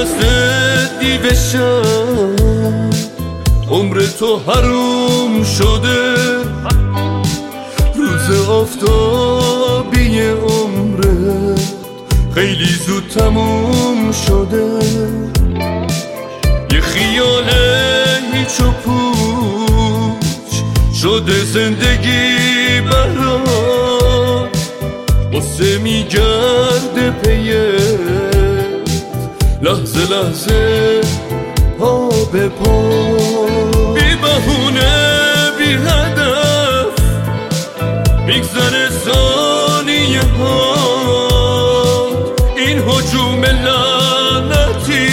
دست دیوشم، عمر تو حروم شده، روز آفتابی عمرت خیلی زود تموم شده. یه خیال هیچ و پوچ شده زندگی برات، قصه میگرده پیت لحظه لحظه پا به پا. بی بهونه بی هدف میگذره ثانیه ها، این هجوم لعنتی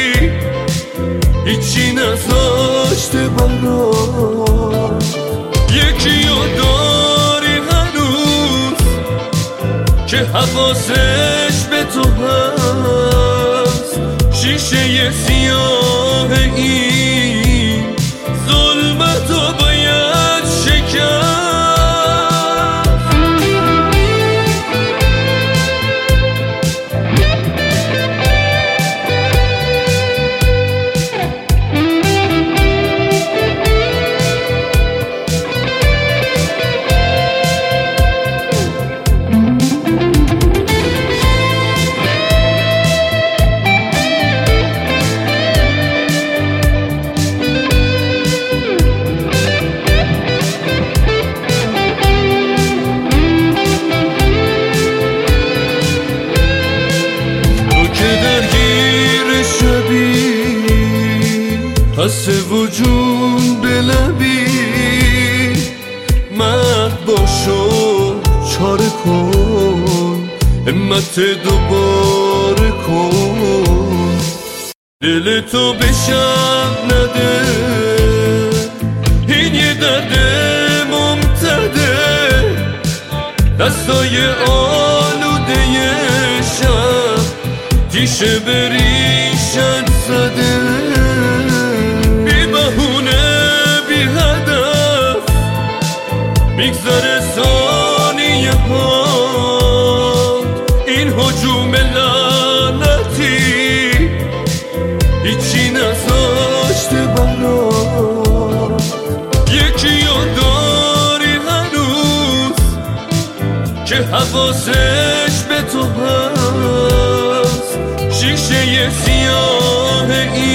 هیچی نذاشته برات. یکی رو داری هنوز که حواسش به تو هست، شیشه سیاه این ظلمت رو باید شکست. حس وجود به لبی مرد باشو چاره کن، همت دوباره کن، دل تو به شب نده، این یه درد ممتده، دستای آلوده شب تیشه بریشت زده. میگذره ثانیه ها، این هجوم لعنتی هیچی نذاشته برات. یکی رو داری هنوز که حواسش به تو هست، شیشه سیاه